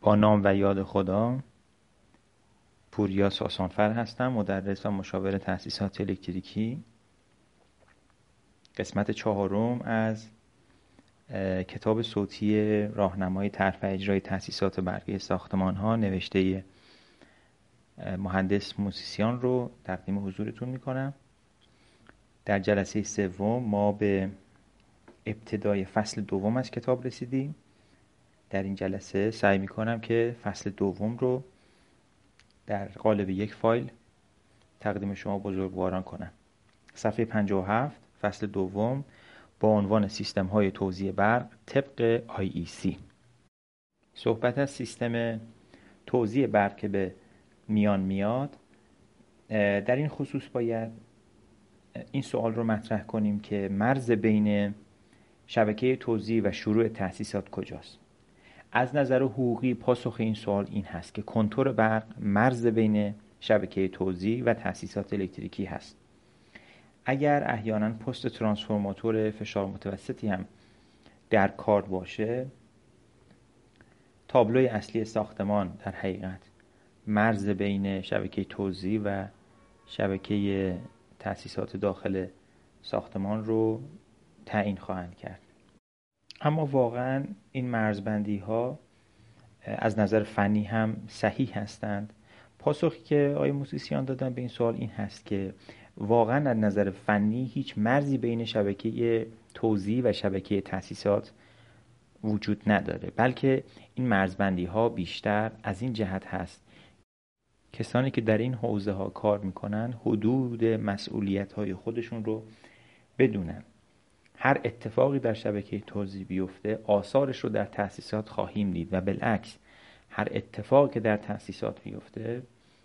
با نام و یاد خدا. پوریا ساسانفر هستم، مدرس و مشاور تأسیسات الکتریکی. قسمت 4 از کتاب صوتی راهنمای طرح و اجرای تأسیسات برقی ساختمان‌ها نوشته مهندس موسیسیان رو تقدیم حضورتون میکنم. در جلسه 3 ما به ابتدای فصل 2 از کتاب رسیدیم. در این جلسه سعی میکنم که فصل 2 رو در قالب یک فایل تقدیم شما بزرگواران کنم. صفحه 57 فصل 2 با عنوان سیستم های توزیع برق طبق IEC. صحبت از سیستم توزیع برق که به میان میاد. در این خصوص باید این سوال رو مطرح کنیم که مرز بین شبکه توزیع و شروع تأسیسات کجاست؟ از نظر حقوقی پاسخ این سوال این هست که کنتور برق مرز بین شبکه توزیع و تأسیسات الکتریکی هست. اگر احیانا پست ترانسفورماتور فشار متوسطی هم در کار باشه، تابلوی اصلی ساختمان در حقیقت مرز بین شبکه توزیع و شبکه تأسیسات داخل ساختمان رو تعیین خواهند کرد. اما واقعا این مرزبندی ها از نظر فنی هم صحیح هستند؟ پاسخی که آقای موسیسیان دادن به این سوال این هست که واقعا از نظر فنی هیچ مرزی بین شبکه توزیع و شبکه تأسیسات وجود نداره، بلکه این مرزبندی ها بیشتر از این جهت هست کسانی که در این حوزه ها کار میکنن حدود مسئولیت های خودشون رو بدونن. هر اتفاقی در شبکه توزیع بیفته آثارش رو در تأسیسات خواهیم دید و بالعکس هر اتفاقی که در تأسیسات بیفته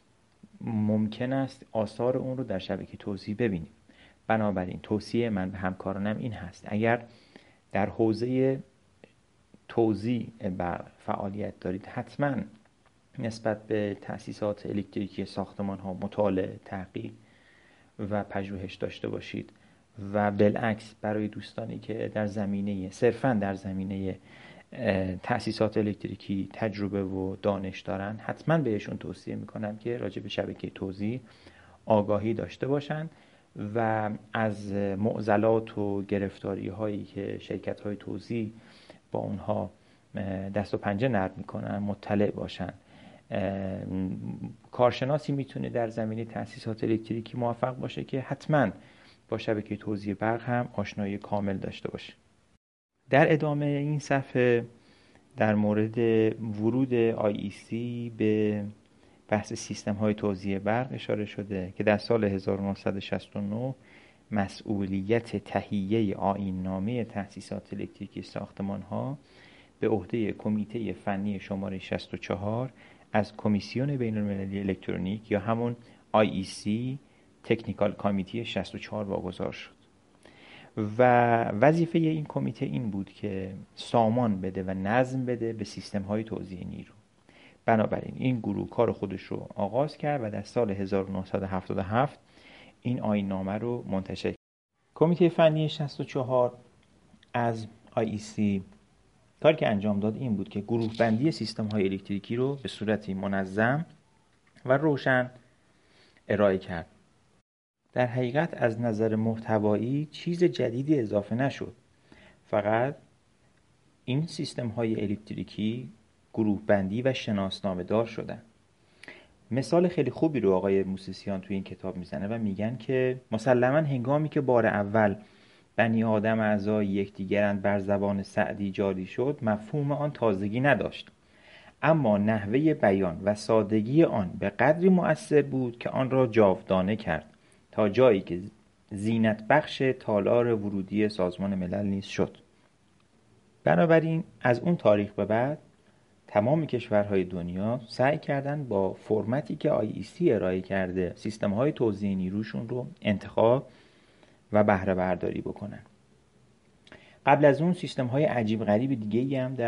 ممکن است آثار اون رو در شبکه توزیع ببینیم. بنابراین توصیه من به همکارانم این هست اگر در حوزه توزیع برق فعالیت دارید حتما نسبت به تأسیسات الکتریکی ساختمان ها مطالعه، تحقیق و پژوهش داشته باشید و بالعکس برای دوستانی که صرفاً در زمینه تأسیسات الکتریکی تجربه و دانش دارن حتما بهشون توصیه میکنم که راجع به شبکه توزیع آگاهی داشته باشن و از معضلات و گرفتاری هایی که شرکت های توزیع با اونها دست و پنجه نرم میکنن مطلع باشن. کارشناسی میتونه در زمینه تأسیسات الکتریکی موفق باشه که حتما با شبکه توزیع برق هم آشنایی کامل داشته باشه. در ادامه این صفحه در مورد ورود IEC به بحث سیستم های توزیع برق اشاره شده که در سال 1969 مسئولیت تهیه آیین‌نامه تأسیسات الکتریکی ساختمان ها به عهده کمیته فنی شماره 64 از کمیسیون بین‌المللی الکترونیک یا همون IEC تکنیکال کامیتی 64 واگذار شد و وظیفه این کمیته این بود که سامان بده و نظم بده به سیستم های توزیع نیرو. بنابراین این گروه کار خودش رو آغاز کرد و در سال 1977 این آیین‌نامه رو منتشر کرد. کمیته فنی 64 از IEC کاری که انجام داد این بود که گروه بندی سیستم های الکتریکی رو به صورتی منظم و روشن ارائه کرد. در حقیقت از نظر محتوایی چیز جدیدی اضافه نشد، فقط این سیستم های الکتریکی گروه بندی و شناسنامه دار شدن. مثال خیلی خوبی رو آقای موسیسیان توی این کتاب میزنه و میگن که مسلماً هنگامی که بار اول بنی آدم اعضای یکدیگرند بر زبان سعدی جاری شد مفهوم آن تازگی نداشت، اما نحوه بیان و سادگی آن به قدری مؤثر بود که آن را جاودانه کرد تا جایی که زینت بخش تالار ورودی سازمان ملل نیز شد. بنابراین از اون تاریخ به بعد تمام کشورهای دنیا سعی کردن با فرمتی که IEC ارائه کرده سیستم‌های توزیع نیروشون رو انتخاب و بهره برداری بکنن. قبل از اون سیستم‌های عجیب غریب دیگه‌ای هم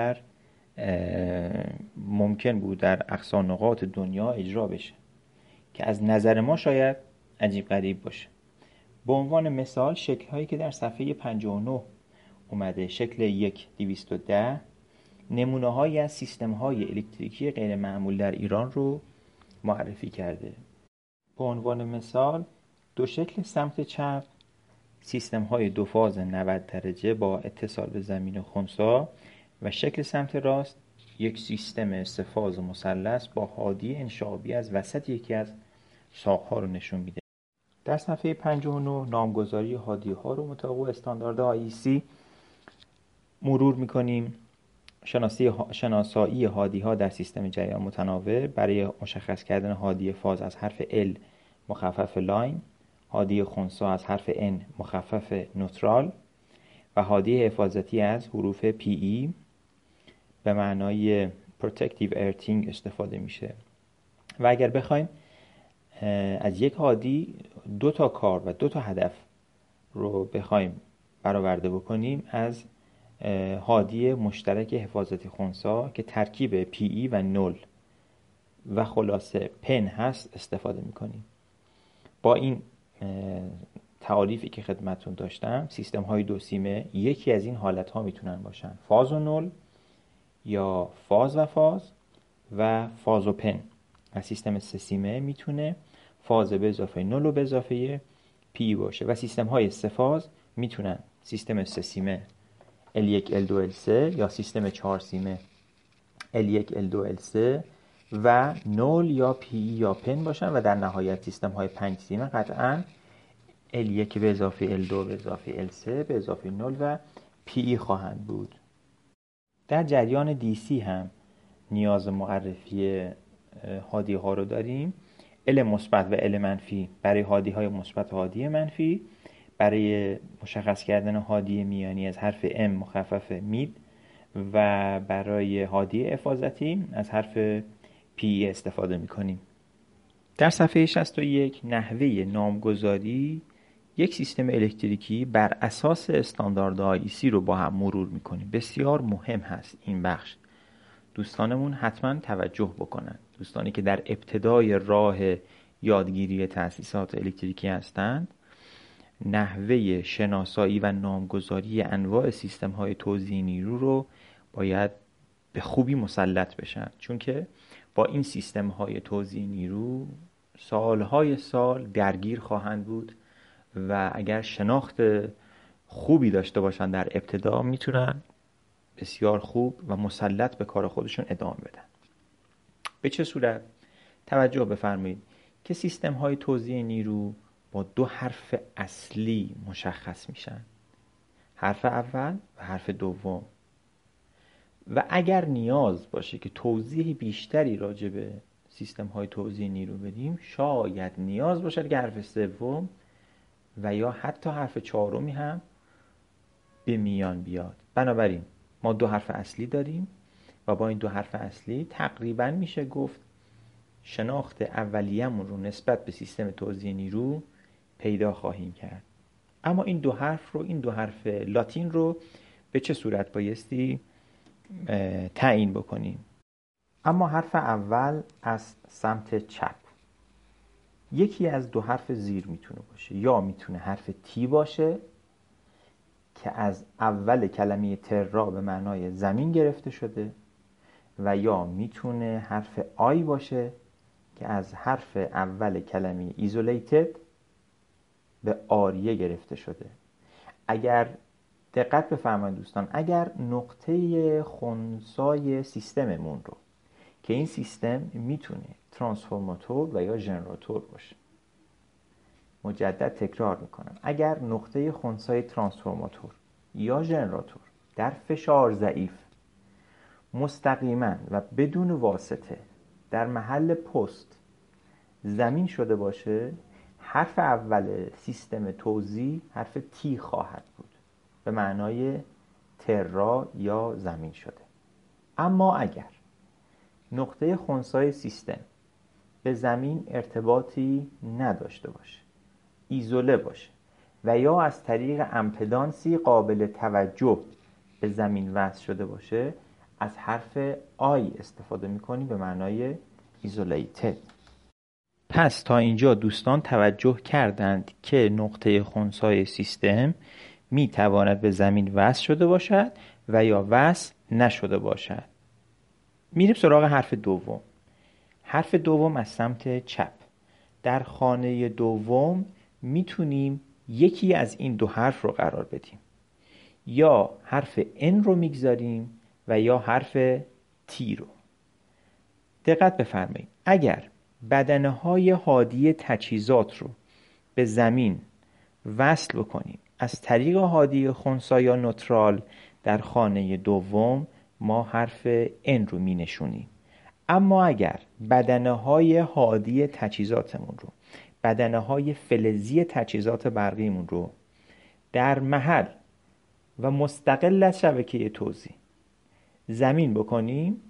ممکن بود در اقصا نقاط دنیا اجرا بشه که از نظر ما شاید عجیب غریب باشه. به عنوان مثال شکل‌هایی که در صفحه 59 اومده، شکل 1 210 نمونه‌هایی از سیستم‌های الکتریکی غیر معمول در ایران رو معرفی کرده. به عنوان مثال دو شکل سمت چپ سیستم‌های دو فاز 90 درجه با اتصال به زمین خنثی و شکل سمت راست یک سیستم سه فاز مثلث با هادی انشعابی از وسط یکی از ساق‌ها رو نشون میده. در صفحه 59 نامگذاری هادی‌ها رو مطابق استاندارد IEC مرور می‌کنیم. شناسایی هادی‌ها در سیستم جریان متناوب برای مشخص کردن هادی فاز از حرف L مخفف لاین، هادی خنثی از حرف N مخفف نوترال و هادی حفاظتی از حروف PE به معنای Protective Earthing استفاده میشه. و اگر بخوایم از یک هادی دو تا کار و دو تا هدف رو بخوایم برآورده بکنیم، از هادی مشترک حفاظتی خنثی که ترکیب PE و نول و خلاصه پن هست استفاده میکنیم. با این تعاریفی که خدمتتون داشتم، سیستم های دو سیمه یکی از این حالت ها میتونن باشن: فاز و نول یا فاز و فاز و فاز و پن. و سیستم سه سیمه میتونه فاز به اضافه نول و به اضافه پی باشه و سیستم های سه فاز میتونن سیستم سه سیمه L1 L2 L3 یا سیستم چهار سیمه L1 L2 L3 و نول یا پی یا پن باشن و در نهایت سیستم های 5 سیمه قطعاً L1 به اضافه L2 به اضافه L3 به اضافه نول و پی خواهند بود. در جریان DC هم نیاز معرفی هادی ها رو داریم. L مثبت و L منفی برای هادی های مثبت و هادی منفی، برای مشخص کردن هادی میانی از حرف M مخفف مید و برای هادی حفاظتی از حرف P استفاده می‌کنیم. در صفحه 61 نحوه نامگذاری یک سیستم الکتریکی بر اساس استاندارد IEC رو با هم مرور می‌کنیم. بسیار مهم هست این بخش. دوستانمون حتما توجه بکنن. دوستانی که در ابتدای راه یادگیری تأسیسات الکتریکی هستند، نحوه شناسایی و نامگذاری انواع سیستم‌های توزیع نیرو رو باید به خوبی مسلط بشن، چون که با این سیستم‌های توزیع نیرو سالهای سال درگیر خواهند بود و اگر شناخت خوبی داشته باشن در ابتدا میتونن بسیار خوب و مسلط به کار خودشون ادامه بدن. به چه صورت؟ توجه بفرمایید که سیستم‌های توزیع نیرو با دو حرف اصلی مشخص میشن: حرف اول و حرف دوم. و اگر نیاز باشه که توضیح بیشتری راجع به سیستم‌های توزیع نیرو بدیم، شاید نیاز باشه که حرف سوم و یا حتی حرف چهارمی هم به میان بیاد. بنابراین ما دو حرف اصلی داریم و با این دو حرف اصلی تقریبا میشه گفت شناخت اولیه‌مون رو نسبت به سیستم توزیع نیرو پیدا خواهیم کرد. اما این دو حرف لاتین رو به چه صورت بایستی تعیین بکنیم؟ اما حرف اول از سمت چپ یکی از دو حرف زیر میتونه باشه، یا میتونه حرف تی باشه که از اول کلمه ترا به معنای زمین گرفته شده، و یا میتونه حرف آی باشه که از حرف اول کلمه ایزولیتد به آریه گرفته شده. اگر دقت بفرمایید دوستان، اگر نقطه خنثی سیستممون رو که این سیستم میتونه ترانسفورماتور و یا ژنراتور باشه، مجدد تکرار میکنم، اگر نقطه خنثی ترانسفورماتور یا ژنراتور در فشار ضعیف مستقیما و بدون واسطه در محل پست زمین شده باشه، حرف اول سیستم توزیع حرف تی خواهد بود به معنای ترا یا زمین شده. اما اگر نقطه خنثی سیستم به زمین ارتباطی نداشته باشه، ایزوله باشه و یا از طریق امپدانسی قابل توجه به زمین وصل شده باشه، از حرف آی استفاده می‌کنیم به معنای ایزولیتد. پس تا اینجا دوستان توجه کردند که نقطه خنثی سیستم میتواند به زمین وصل شده باشد و یا وصل نشده باشد. میریم سراغ حرف دوم. حرف دوم از سمت چپ. در خانه دوم میتونیم یکی از این دو حرف رو قرار بدیم. یا حرف N رو میگذاریم و یا حرف T رو. دقت بفرمایید. اگر بدنه‌های هادی تجهیزات رو به زمین وصل بکنیم از طریق هادی خنثی یا نوترال در خانه دوم، ما حرف N رو می نشونیم. اما اگر بدنه‌های هادی تجهیزاتمون رو، بدنه‌های فلزی تجهیزات برقیمون رو در محل و مستقل از شبکه توزیع زمین بکنیم،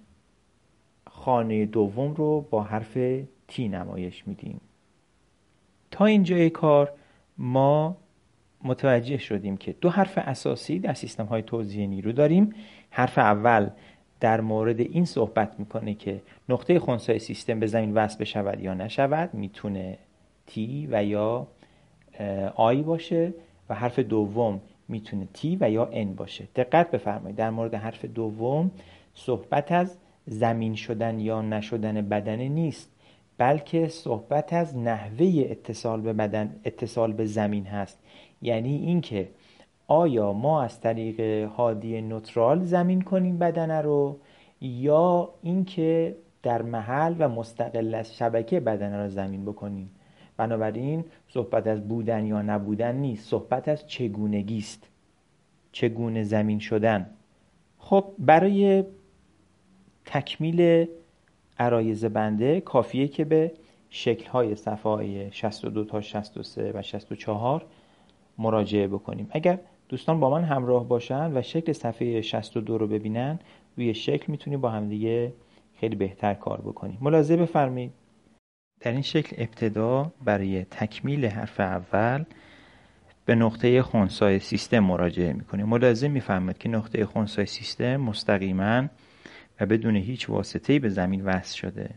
خانه دوم رو با حرف T نمایش میدیم. تا اینجای کار ما متوجه شدیم که دو حرف اساسی در سیستم های توزیع نیرو داریم. حرف اول در مورد این صحبت میکنه که نقطه خنثی سیستم به زمین وصل بشود یا نشود، میتونه T و یا I باشه، و حرف دوم میتونه T و یا N باشه. دقت بفرمایید، در مورد حرف دوم صحبت از زمین شدن یا نشدن بدنه نیست، بلکه صحبت از نحوه اتصال به بدن، اتصال به زمین هست. یعنی اینکه آیا ما از طریق هادی نوترال زمین کنیم بدنه رو، یا اینکه در محل و مستقل از شبکه بدنه رو زمین بکنیم. بنابراین صحبت از بودن یا نبودن نیست، صحبت از چگونگی است، چگونه زمین شدن. خب برای تکمیل عرایض بنده کافیه که به شکل‌های صفحه‌های 62 تا 63 و 64 مراجعه بکنیم. اگر دوستان با من همراه باشن و شکل صفحه 62 رو ببینن، روی شکل میتونیم با همدیگه خیلی بهتر کار بکنیم. ملاحظه بفرمایید. در این شکل ابتدا برای تکمیل حرف اول به نقطه خنثی سیستم مراجعه میکنیم. ملاحظه میفرمایید که نقطه خنثی سیستم مستقیما و بدون هیچ واسطه‌ای به زمین وصل شده.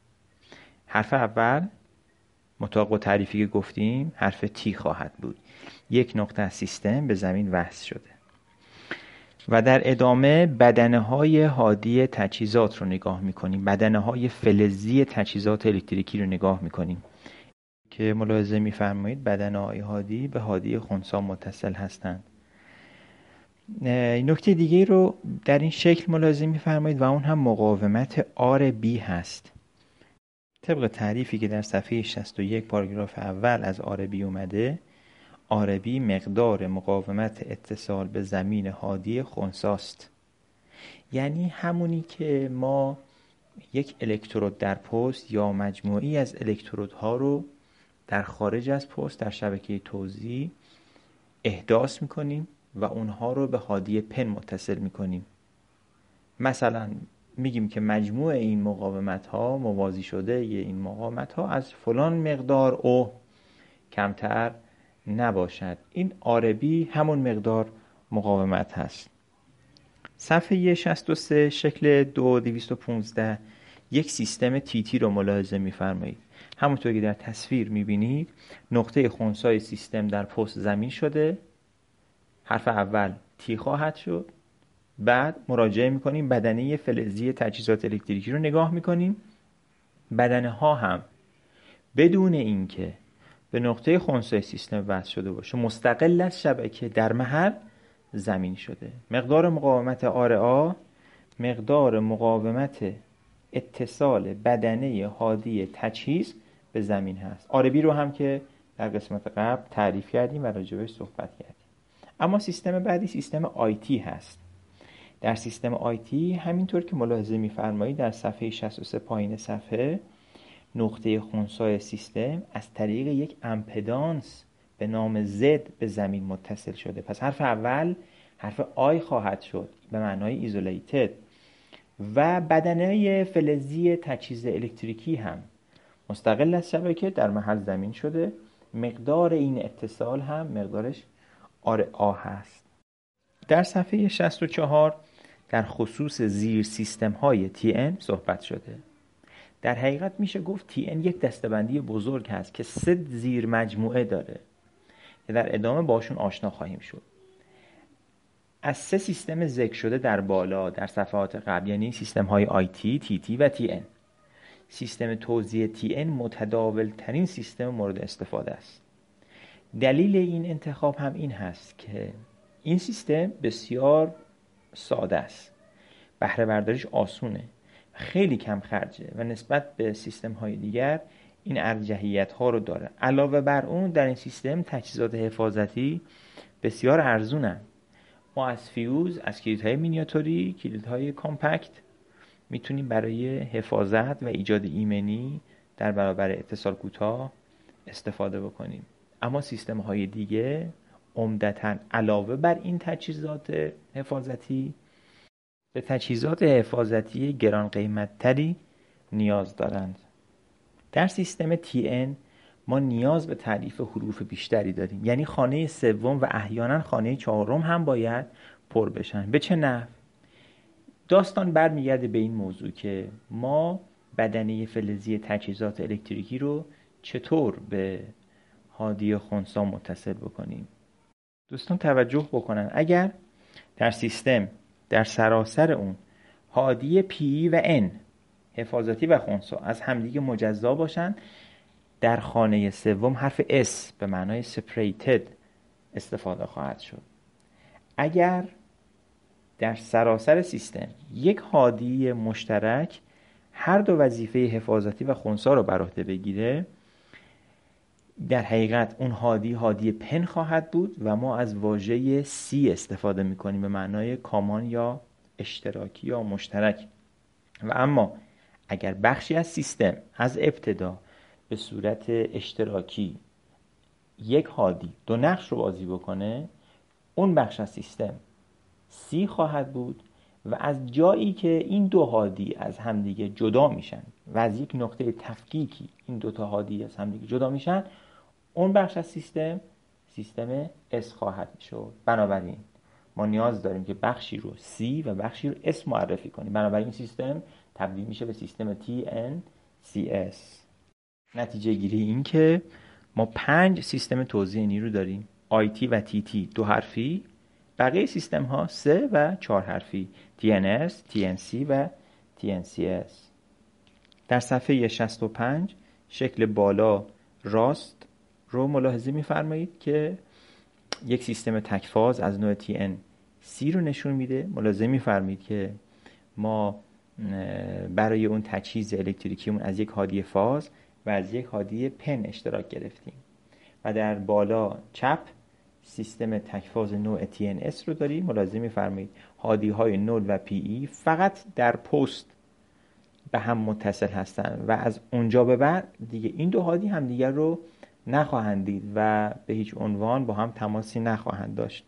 حرف اول مطابق تعریفی که گفتیم حرف T خواهد بود. یک نقطه از سیستم به زمین وصل شده. و در ادامه بدنه‌های هادی تجهیزات رو نگاه می‌کنیم. بدنه‌های فلزی تجهیزات الکتریکی رو نگاه می‌کنیم که ملاحظه می‌فرمایید بدنه‌های هادی به هادی خنثی متصل هستند. نکته دیگه رو در این شکل ملاحظه می‌فرمایید و اون هم مقاومت RB هست. طبق تعریفی که در صفحه 61 پاراگراف اول از RB اومده، RB مقدار مقاومت اتصال به زمین هادی خنثی است. یعنی همونی که ما یک الکترود در پست یا مجموعی از الکترودها رو در خارج از پست در شبکه توزیع احداث میکنیم و اونها رو به هادی پن متصل میکنیم. مثلا میگیم که مجموع این مقاومت ها موازی شده ی این مقاومت ها از فلان مقدار او کمتر نباشد. این RB همون مقدار مقاومت هست. صفحه 63 شکل 2215 یک سیستم TT رو ملاحظه می‌فرمایید. همونطور که در تصویر می‌بینید نقطه خنثی سیستم در پست زمین شده. حرف اول T خواهد شد. بعد مراجعه می‌کنیم بدنه فلزی تجهیزات الکتریکی رو نگاه می‌کنیم. بدنه ها هم بدون اینکه به نقطه خنثی سیستم وصل شده باشه مستقل از شبکه در محل زمین شده. مقدار مقاومت RA مقدار مقاومت اتصال بدنه هادی تجهیز به زمین هست. RB رو هم که در قسمت قبل تعریف کردیم و راجبش صحبت کردیم. اما سیستم بعدی سیستم IT هست. در سیستم IT همینطور که ملاحظه می‌فرمایید در صفحه 63 پایین صفحه نقطه خنثی سیستم از طریق یک امپدانس به نام Z به زمین متصل شده. پس حرف اول حرف I خواهد شد به معنای ایزولیتد و بدنه فلزی تجهیز الکتریکی هم مستقل از شبکه در محل زمین شده. مقدار این اتصال هم مقدارش RA هست. در صفحه 64 در خصوص زیر سیستم های TN صحبت شده. در حقیقت میشه گفت TN یک دسته‌بندی بزرگ هست که 3 زیر مجموعه داره که در ادامه باشون آشنا خواهیم شد. از 3 سیستم ذکر شده در بالا در صفحات قبل، یعنی سیستم های IT، TT و TN، سیستم توزیع TN متداول ترین سیستم مورد استفاده است. دلیل این انتخاب هم این هست که این سیستم بسیار ساده است، بهره برداریش آسونه، خیلی کم خرجه و نسبت به سیستم های دیگر این ارجحیت ها رو داره. علاوه بر اون در این سیستم تجهیزات حفاظتی بسیار ارزونن. ما از فیوز، از کلیدهای مینیاتوری، کلیدهای کامپکت میتونیم برای حفاظت و ایجاد ایمنی در برابر اتصال کوتاه استفاده بکنیم. اما سیستم های دیگه عمدتاً علاوه بر این تجهیزات حفاظتی به تجهیزات حفاظتی گران قیمت تری نیاز دارند. در سیستم TN ما نیاز به تعریف حروف بیشتری داریم، یعنی خانه سوم و احیانا خانه چهارم هم باید پر بشن. به چه نحو؟ داستان برمیگرده به این موضوع که ما بدنه فلزی تجهیزات الکتریکی رو چطور به هادی خنثی متصل بکنیم. دوستان توجه بکنن، اگر در سیستم در سراسر اون هادی P و N حفاظتی و خنثی از همدیگه مجزا باشن، در خانه سوم حرف S به معنای separated استفاده خواهد شد. اگر در سراسر سیستم یک هادی مشترک هر دو وظیفه حفاظتی و خنثی رو بر عهده بگیره، در حقیقت اون هادی پن خواهد بود و ما از واژه C استفاده میکنیم به معنای کامان یا اشتراکی یا مشترک. و اما اگر بخشی از سیستم از ابتدا به صورت اشتراکی یک هادی دو نقش رو بازی بکنه، اون بخش از سیستم C خواهد بود و از جایی که این دو هادی از همدیگه جدا میشن و از یک نقطه تفکیکی این دو تا هادی از همدیگه جدا میشن، اون بخش از سیستم S خواهد شد. بنابراین ما نیاز داریم که بخشی رو C و بخشی رو S معرفی کنیم. بنابراین سیستم تبدیل میشه به سیستم TNCS. نتیجه گیری این که ما 5 سیستم توزیع نیرو داریم: IT و TT 2 حرفی، بقیه سیستم ها 3 و 4 حرفی: TNS، TNC و TNCS. در صفحه 65 شکل بالا راست رو ملاحظه می‌فرمایید که یک سیستم تکفاز از نوع TNC رو نشون میده. ملاحظه می‌فرمایید که ما برای اون تجهیز الکتریکیمون از یک هادی فاز و از یک هادی پن اشتراک گرفتیم. و در بالا چپ سیستم تکفاز نوع TNS رو داریم. ملاحظه می‌فرمایید هادی های 0 و PE فقط در پست به هم متصل هستند و از اونجا به بعد دیگه این دو هادی هم دیگر رو نخواهند دید و به هیچ عنوان با هم تماسی نخواهند داشت.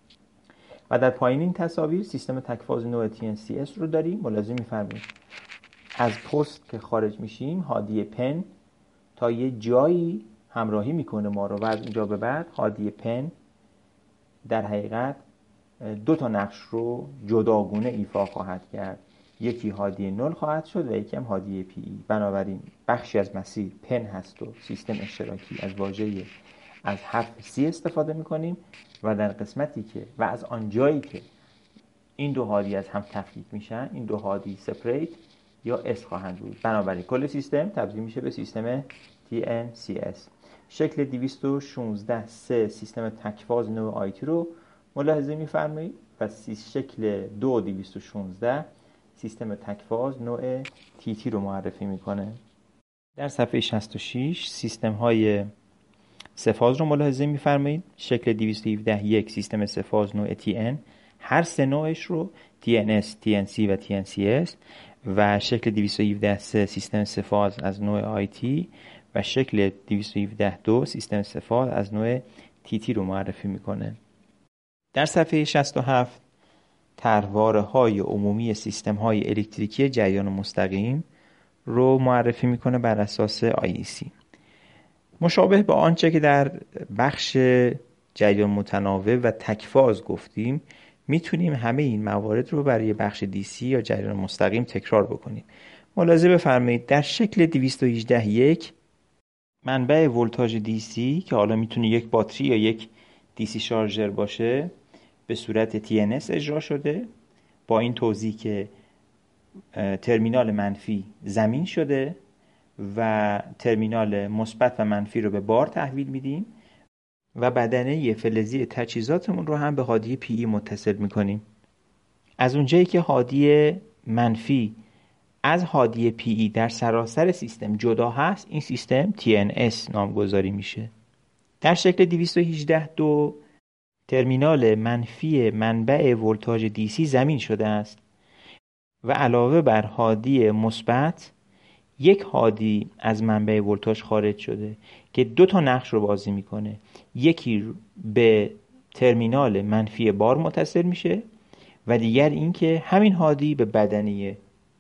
و در پایین این تصاویر سیستم تکفاز نوع TNCS رو داریم. ملاحظه می‌فرمایید از پست که خارج میشیم هادی پن تا یه جایی همراهی میکنه ما رو و از اونجا به بعد هادی پن در حقیقت 2 تا نقش رو جداگونه ایفا خواهد کرد. یکی هادی 0 خواهد شد و یکی هم هادی PE. بنابراین بخشی از مسیر پن هست و سیستم اشتراکی از واژه از حرف C استفاده میکنیم و در قسمتی که و از آنجایی که این دو هادی از هم تفکیک میشن، این دو هادی سپریت یا S خواهند بود. بنابراین کل سیستم تبدیل میشه به سیستم TNCS. شکل 216 سیستم تکفاز نوع IT رو ملاحظه می‌فرمایید و شکل 216 سیستم تکفاز نوع TT رو معرفی میکنه. در صفحه 66 سیستم های سه‌فاز رو ملاحظه می‌فرمایید. شکل 217 یک سیستم سه‌فاز نوع TN، هر سه نوعش رو TNS، TNC و TNCS، و شکل 217 سیستم سه‌فاز از نوع IT و شکل 217 سیستم سه‌فاز از نوع TT رو معرفی میکنه. در صفحه 67 طرحواره‌های عمومی سیستم‌های الکتریکی جریان مستقیم رو معرفی میکنه بر اساس IEC. مشابه با آنچه که در بخش جریان متناوب و تکفاز گفتیم، میتونیم همه این موارد رو برای بخش DC یا جریان مستقیم تکرار بکنیم. ملاحظه بفرمایید در شکل 218 یک منبع ولتاژ DC که حالا میتونه یک باتری یا یک DC شارژر باشه به صورت TNS اجرا شده با این توضیح که ترمینال منفی زمین شده و ترمینال مثبت و منفی رو به بار تحویل میدیم و بدنه فلزی تجهیزاتمون رو هم به هادی PE متصل میکنیم. از اونجایی که هادی منفی از هادی PE در سراسر سیستم جدا هست، این سیستم TNS نامگذاری میشه. در شکل 218.2 ترمینال منفی منبع ولتاژ DC زمین شده است و علاوه بر هادی مثبت یک هادی از منبع ولتاژ خارج شده که دو تا نقش رو بازی میکنه. یکی به ترمینال منفی بار متصل میشه و دیگر این که همین هادی به بدنه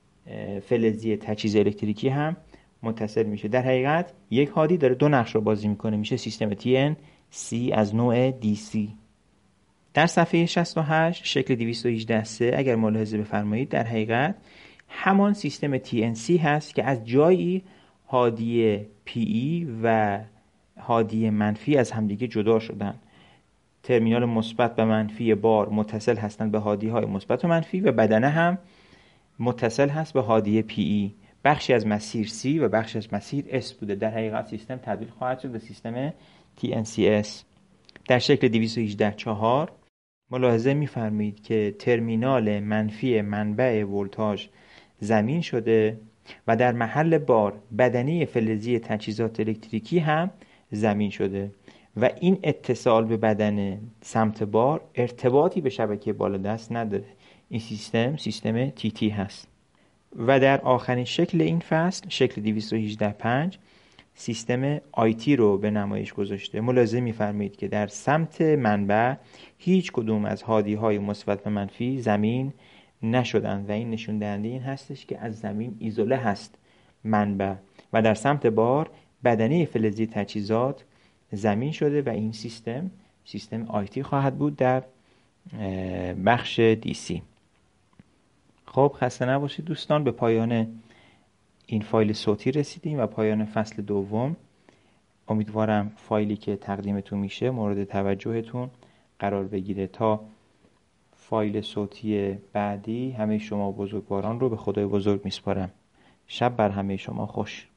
فلزی تجهیز الکتریکی هم متصل میشه. در حقیقت یک هادی داره دو نقش رو بازی میکنه، میشه سیستم TNC از نوع DC. در صفحه 68 شکل 218.3 اگر ملاحظه بفرمایید در حقیقت همان سیستم TNC هست که از جایی هادی PE و هادی منفی از همدیگه جدا شدن. ترمینال مثبت و منفی بار متصل هستند به هادی های مثبت و منفی و بدنه هم متصل هست به هادی PE. بخشی از مسیر C و بخشی از مسیر S بوده. در حقیقت سیستم تبدیل خواهد شد به سیستم TNCS. در شکل 218.4 ملاحظه می‌فرمایید که ترمینال منفی منبع ولتاژ زمین شده و در محل بار بدنه فلزی تجهیزات الکتریکی هم زمین شده و این اتصال به بدنه سمت بار ارتباطی به شبکه بالادست نداره. این سیستم TT هست. و در آخرین شکل این فصل شکل 218.5 سیستم IT رو به نمایش گذاشته. ملاحظه می‌فرمایید که در سمت منبع هیچ کدوم از هادی‌های مثبت و منفی زمین نشدن و این نشون دهنده این هستش که از زمین ایزوله هست منبع و در سمت بار بدنه فلزی تجهیزات زمین شده و این سیستم IT خواهد بود در بخش DC. خب خسته نباشید دوستان، به پایان این فایل صوتی رسیدیم و پایان فصل دوم. امیدوارم فایلی که تقدیمتون میشه مورد توجهتون قرار بگیره. تا فایل صوتی بعدی همه شما بزرگواران رو به خدای بزرگ میسپارم. شب بر همه شما خوش.